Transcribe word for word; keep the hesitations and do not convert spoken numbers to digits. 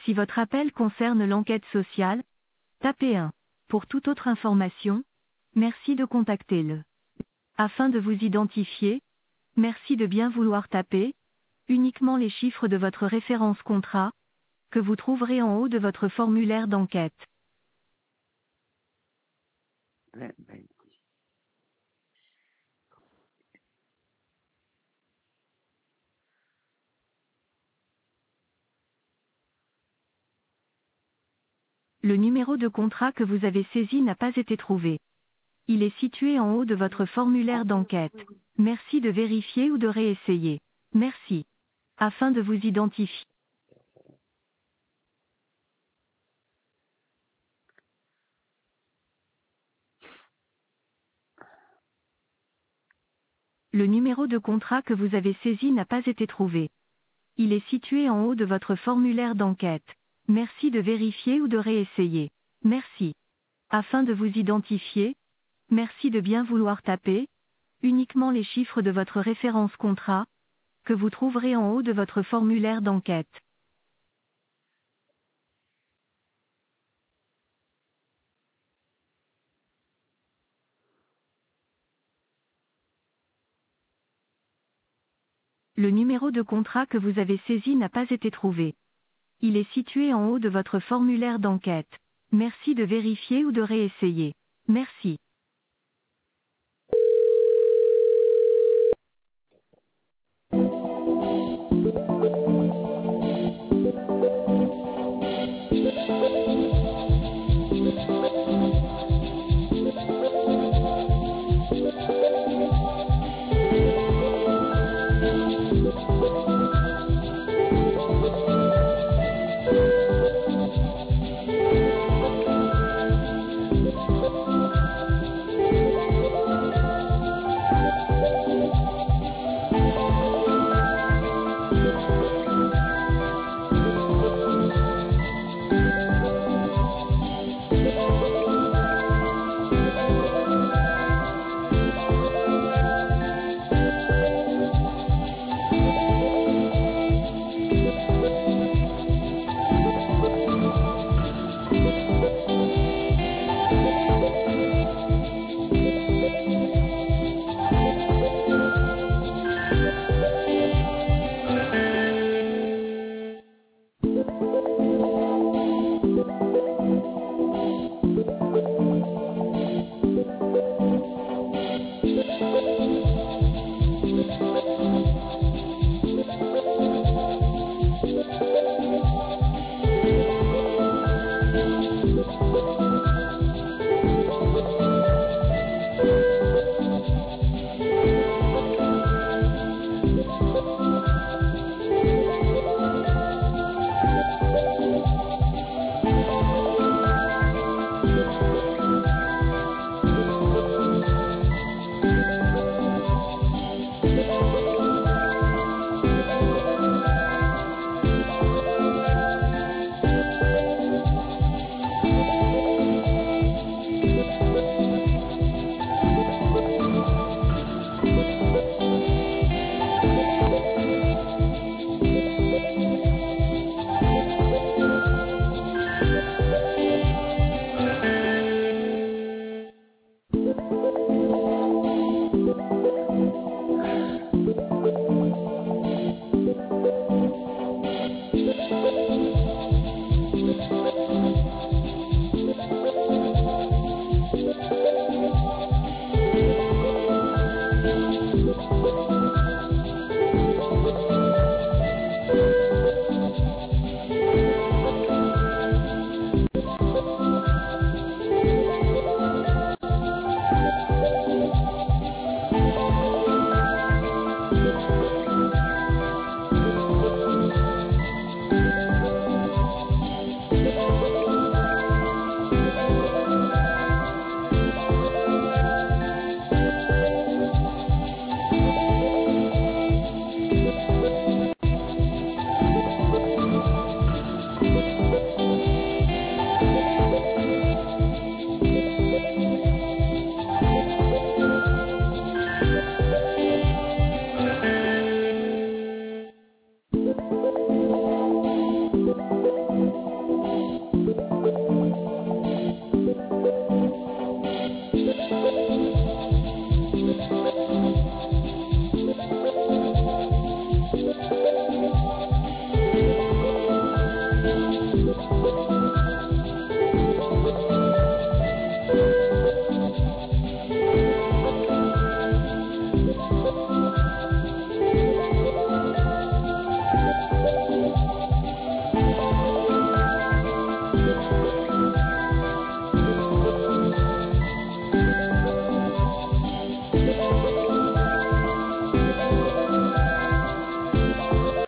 Si votre appel concerne l'enquête sociale, tapez un. Pour toute autre information, merci de contacter le. Afin de vous identifier, merci de bien vouloir taper uniquement les chiffres de votre référence contrat, que vous trouverez en haut de votre formulaire d'enquête. Ouais, ben, Le numéro de contrat que vous avez saisi n'a pas été trouvé. Il est situé en haut de votre formulaire d'enquête. Merci de vérifier ou de réessayer. Merci. Afin de vous identifier. Le numéro de contrat que vous avez saisi n'a pas été trouvé. Il est situé en haut de votre formulaire d'enquête. Merci de vérifier ou de réessayer. Merci. Afin de vous identifier, merci de bien vouloir taper uniquement les chiffres de votre référence contrat, que vous trouverez en haut de votre formulaire d'enquête. Le numéro de contrat que vous avez saisi n'a pas été trouvé. Il est situé en haut de votre formulaire d'enquête. Merci de vérifier ou de réessayer. Merci.